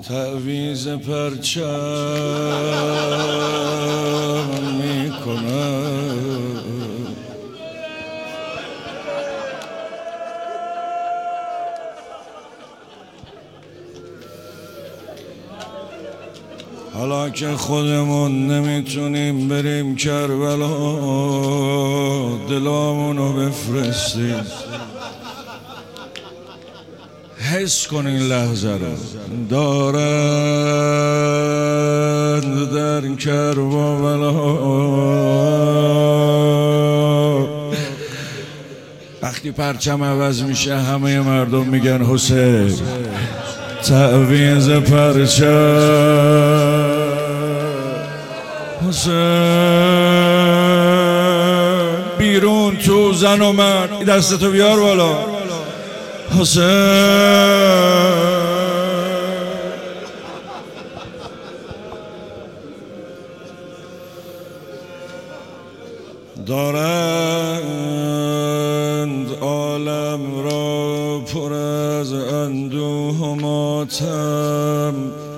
تعویض پرچم میکنم. حالا که خودمون نمیتونیم بریم کربلا، دلامونو بفرستیم حس کن این لحظه رو. دارند در کربلا، وقتی پرچم عوض میشه همه مردم میگن حسین تعویض پرچم، حسین بیرون تو زن و مرد، دستتو بیار بالا. حسین دارند عالم را پر از اندوه و ماتم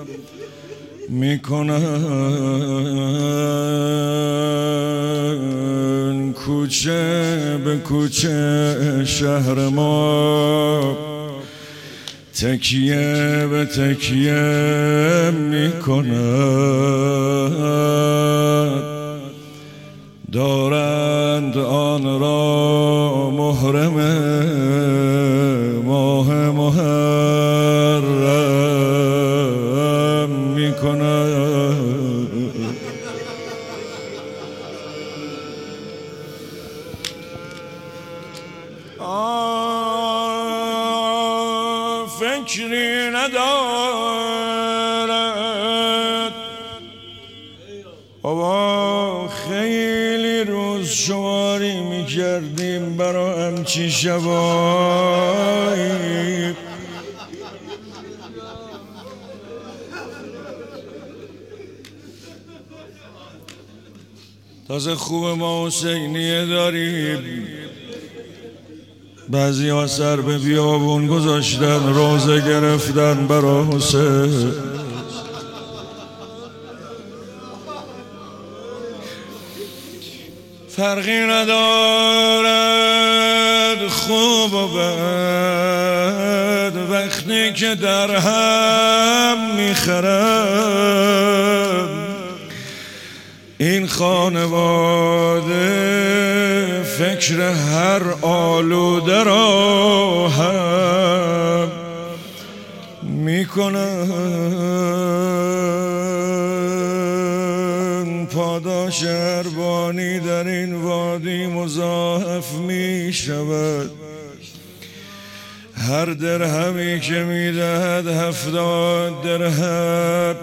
میکنن، کوچه به کوچه شهر ما تکیه به تکیه میکنن، دارند آن را محرم ماه محرم میکنن. فکری ندارد بابا، خیلی روز شماری میکردیم برا همچی شبایی. تازه خوب ما حسینیه داریم، بعضی ها سر به بیابون گذاشتن، روزه گرفتن برا حسین. فرقی ندارد خوب و بد، وقتی که در هم میخرم این خانواده فکر هر آلوده را هم میکنن. پاداش اربانی در این وادی مضاعف می شود، هر درهمی که میدهد 70 درهم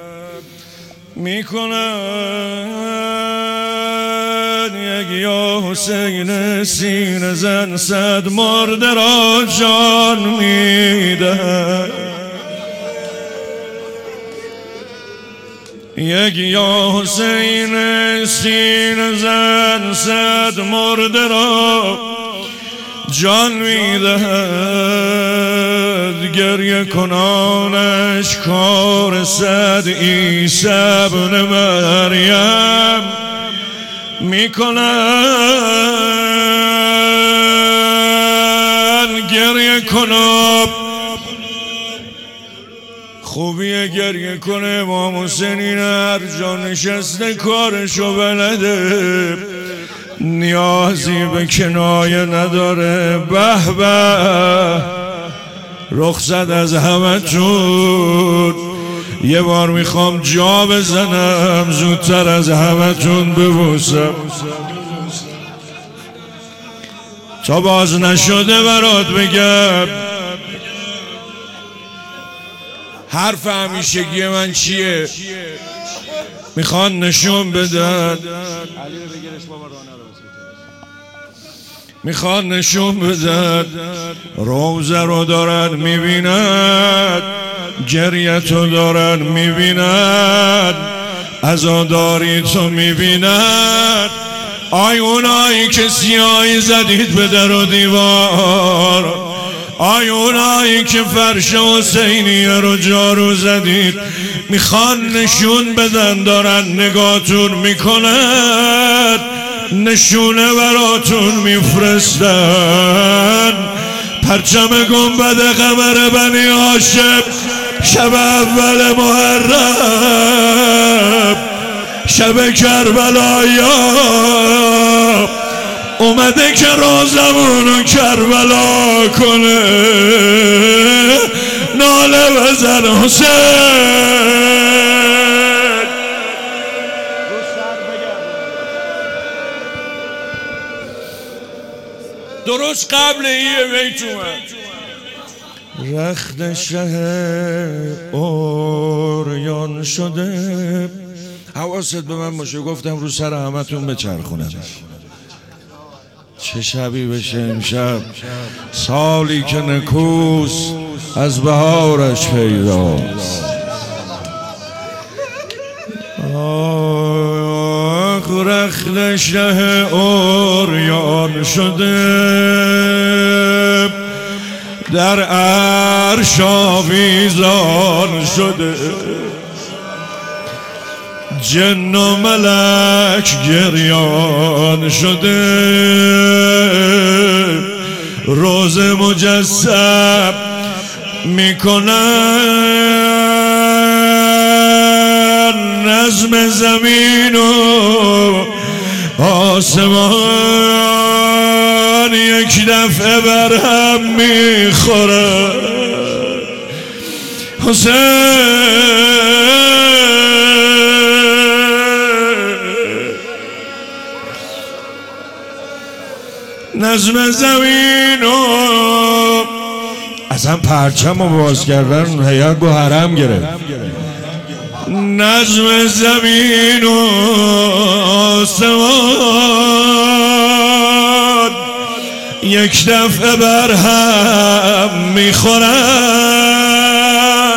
میکنن. یک یا حسین سینه زن 100 مرده را جان میدهد، یک یا حسین سینه زن 100 مرده را جان میدهد. گریه کنانش کار 100 عیسی ابن مریم میکنن. گریه کنم خوبیه، گریه کنه. امام حسین هر جا نشسته کارشو بلده، نیازی به کنایه نداره. به به رخصت از همه تون، یه بار میخوام جا بزنم زودتر از همه تون ببوسم تا باز نشده برات بگم. حرف همیشگی من چیه؟ میخوان نشون بدن، میخوان نشون بدن روزه رو دارن میبینن، گریتو دارن میبینن، عزاداری تو میبینن. آی اونایی که سیاهی زدید به در و دیوار، اونایی که فرش حسینیه رو جارو زدید میخوان نشون بدن دارن نگاهتون میکنن، نشونه براتون میفرستن. پرچم گنبد قمر بنی هاشم شب اول محرم، شب کربلایا اومده که روزمونو کربلا کنه. ناله بزن حسین. درست قبل یه بیت اومد رخت شه اوریان شده. حواست به من باشه، گفتم رو سر همتون بچرخونم. چه شبی بشه امشب، سالی که نکوس از بهارش پیداست. رخت شه اوریان شده، در عرش آویزان شده. جن و ملک گریان شده، روز مجسم میکنن، نظم زمین و آسمان یک دفعه بر هم میخورن. حسین نظم زمین و اصلا پرچم رو باز کردن هیئت گو حرم گرفت. نظم زمین و آسمان یک دفعه بر هم میخورن.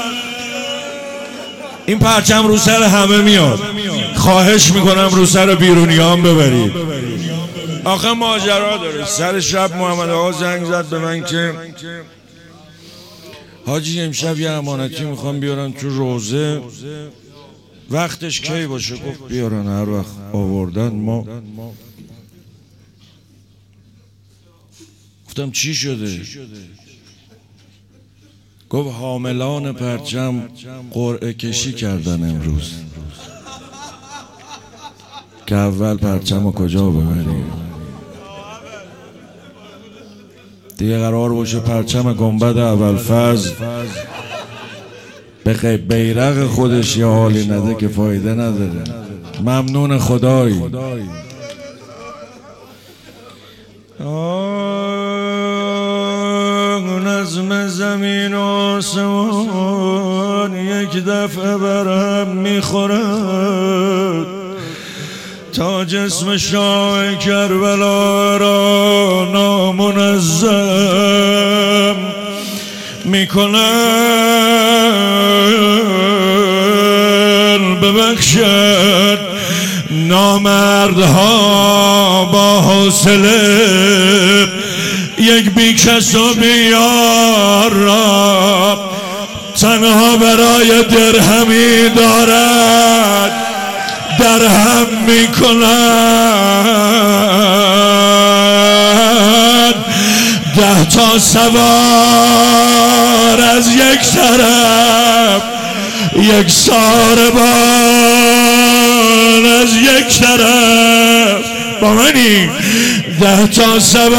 این پرچم رو سر همه میاد، خواهش میکنم رو سر بیرونیان ببرید. آخه ماجرا داره. سر شب محمد آقا زنگ زد به من که حاجی امشب یه امانتی میخوام بیارن تو روزه، وقتش کی باشه؟ گفت بیارن هر وقت آوردن. ما گفتم چی شده؟ گفت حاملان پرچم قرعه کشی کردن امروز که اول پرچم رو کجا ببریم. دیگه قرار باشه پرچم گنبد ابوالفضل به بیرق خودش یه حالی نده که فایده نداره. ممنون خدایی. نظم زمین و آسمان یک دفعه برهم میخورد تا جسم شاه کربلا را نامنظم میکنن. ببخشد نامردها با حوصله یک بیکس و بیار را تنها برای درهمی دارد درهم میکنند. 10 تا سوار از یک طرف، یک ساربان از یک طرف. با منی 10 تا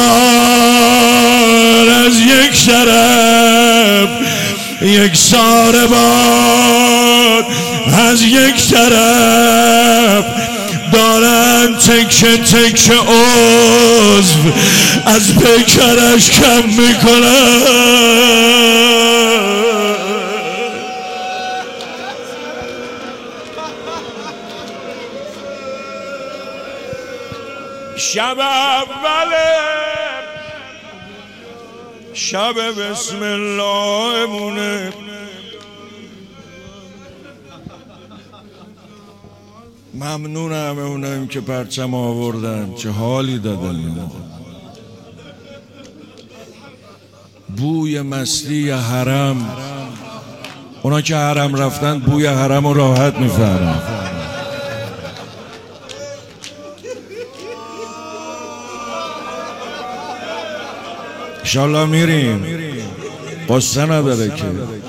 سوار از یک طرف، یک ساربان از یک طرف، دارن تکه تکه عضو از پیکرش کم میکنن. شب اوله، شب بسم الله مونه. ممنونم اونم که پرچم آوردن، چه حالی دادن. بوی مستی حرم. اونا که حرم رفتن بوی حرم رو راحت میفهمن. انشالله میریم، قصه نداره که.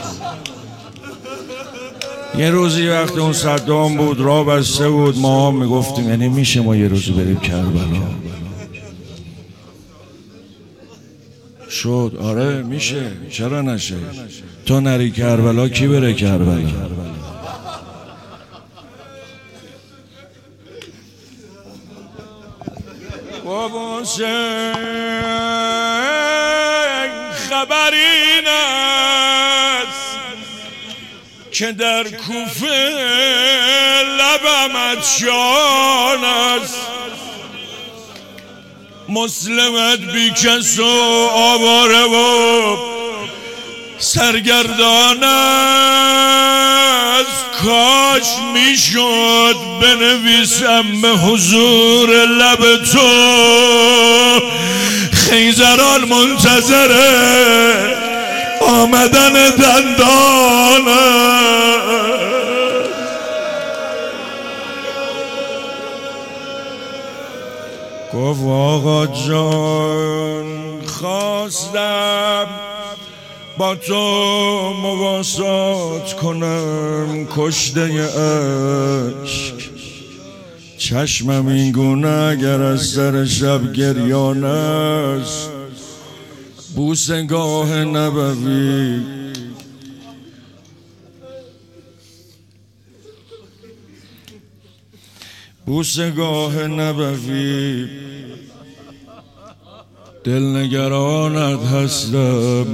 یه روزی وقتی اون صدام بود راه بسته بود، ما هم میگفتیم یعنی میشه ما یه روزی بریم کربلا. شد آره میشه، چرا نشه؟ تو نری کربلا کی بره کربلا؟ بابا خبر این است که در کوفه لبمت شان است، مسلمت بی کس و آواره و سرگردان است. کاش میشد بنویسم به حضور لب تو، خیزران منتظر آمدن دندان است. گفت آقا جان خواستم با تو مواسات کنم کشته عشق، چشمم این گونه اگر از سر شب گریان است. بوسگاه نبوی بوسگاه نبوی دلنگرانت هستم،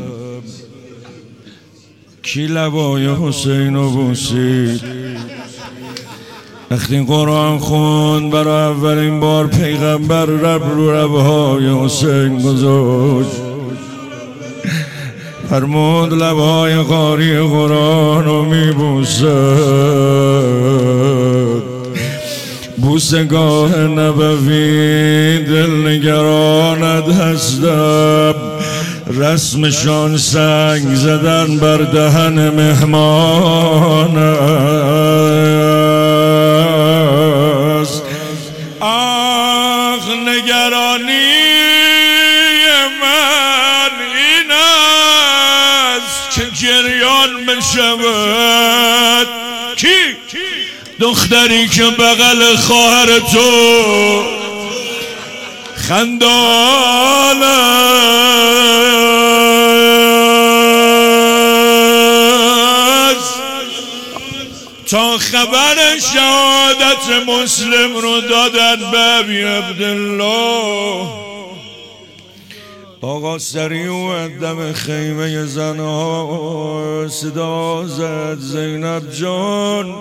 کی لبای حسین رو بوسید؟ وقتی قرآن خوند برای اولین بار پیغمبر رب رو لبهای حسین گذاشت، فرمود لبهای قاری قرآن رو میبوسد. بوسگاه نبوی دلنگرانت هستم، رسمشان سنگ زدن بر دهن مهمان است. آخ نگرانی من این است که گریان بشود. کی؟ دختری که بغل خواهر تو خندان است، تا خبر شهادت مسلم رو دادن به ابی عبدالله. آقا سریع اومد دم خیمه زنها، صدا زد زینب جان.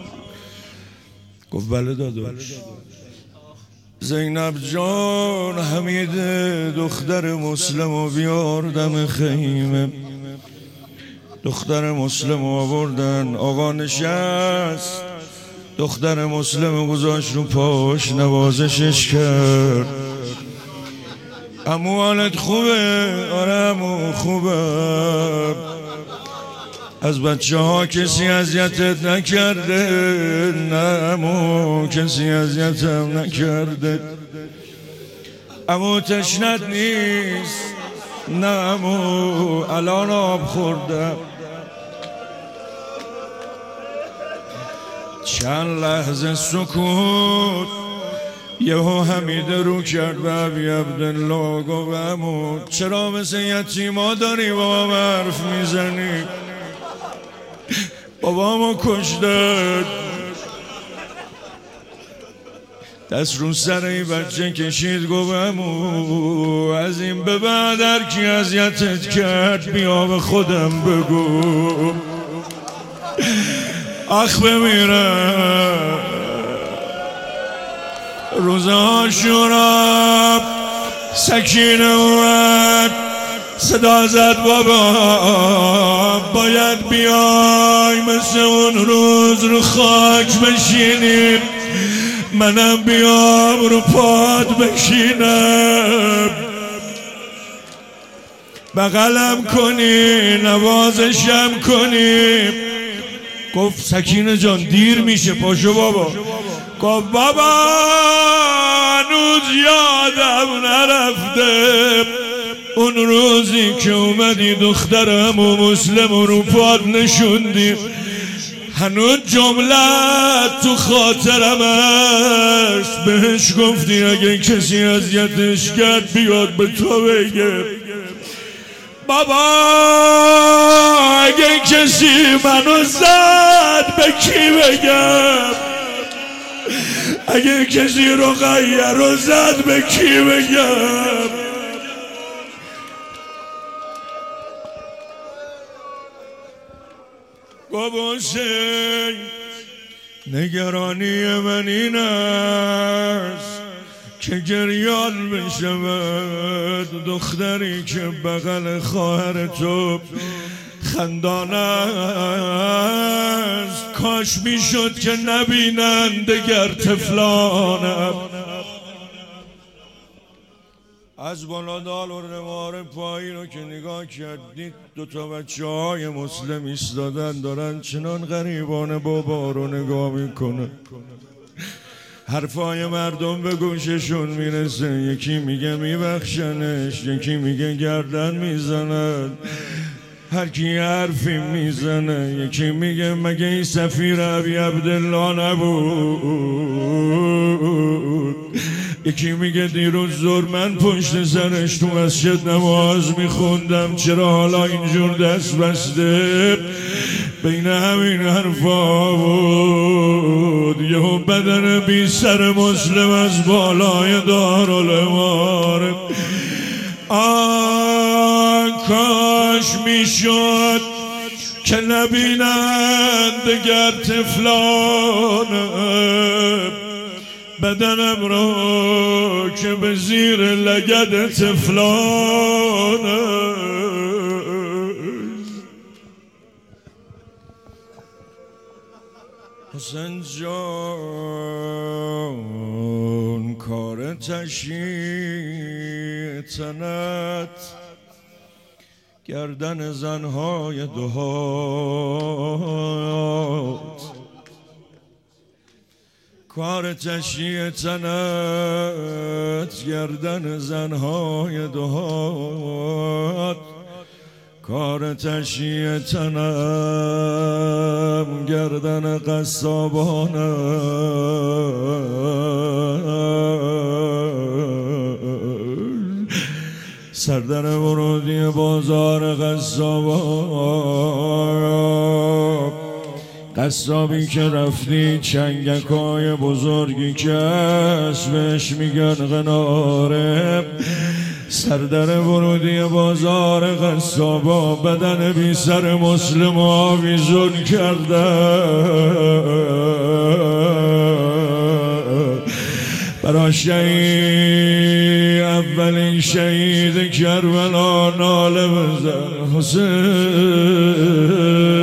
گفت بله داداش. زینب جان حمید دختر مسلم رو بیار دم خیمه. دختر مسلم رو آوردن، آقا نشست، دختر مسلم رو گذاشت رو پاش، نوازشش کرد. عمو حالت خوبه؟ آره عمو خوبه. از بچه ها کسی اذیتت نکرده؟ نه عمو کسی اذیتم نکرده. عمو تشنت نیست؟ نه عمو الان آب خوردم. چند لحظه سکوت، یهو حمید رو کرد به ابی عبدالله. گفت عمو چرا مثل یتیما داری با هم حرف میزنی؟ بابامو کشتن. دست رو سر این بچه کشید. گفت عمو از این به بعد هر کی اذیتت کرد بیا به خودم بگو. آخ بمیرم. روز عاشورا سکینه اومد، صدا زد بابا باید بیای مثل اون روز رو خاک بشینیم، منم بیام رو پاد بشینم. بغلم کنی نوازشم کنی. گفت سکینه جان دیر میشه پاشو بابا. گفت بابا هنوز یادم نرفته اون روزی که اومدی دخترم و مسلم رو پاد نشوندی. هنوز جمله تو خاطرم است، بهش گفتی اگه کسی اذیتش کرد بیاد به تو بگه. بابا اگه کسی منو زد به کی بگم؟ اگه کسی رقیه رو زد به کی بگم؟ بابا حسین نگرانی من این است که گریان بشود دختری که بغل خواهر تو خندانه است. کاش میشد که نبینند دگر طفلانم. از بالا دال و روار پایین رو که نگاه کردید دوتا بچه های مسلم ایستادن دارن چنان غریبانه بابا رو نگاه میکنن. حرفای مردم به گوششون میرسه، یکی میگه میبخشنش، یکی میگه گردن میزنن، هر کی حرفی میزنه. یکی میگه مگه این سفیر ابی عبدالله نبود؟ یکی میگه دیروز ظهر من پشت سرش تو مسجد نماز میخوندم، چرا حالا اینجور دست بسته؟ بین همین حرفا بود یهو بدن بی سر مسلم از بالای دارالاماره. کاش میشد که نبینند دگر طفلانم بدنم را که به زیر لگد طفلانم. حسین جان کار تشییع تنت گردن زنهای دهات، کار تشییع تنت گردن زنهای دهات، کار تشییع تنم گردن قصابانم. سردر ورودی بازار قصابان، قصابی که رفتی چنگکای بزرگی که هست بهش میگن قناره. سردر ورودی بازار قصابا بدن بی سر مسلم آویزون کرده، برا شهید اولین شهید کربلا ناله بزن حسین.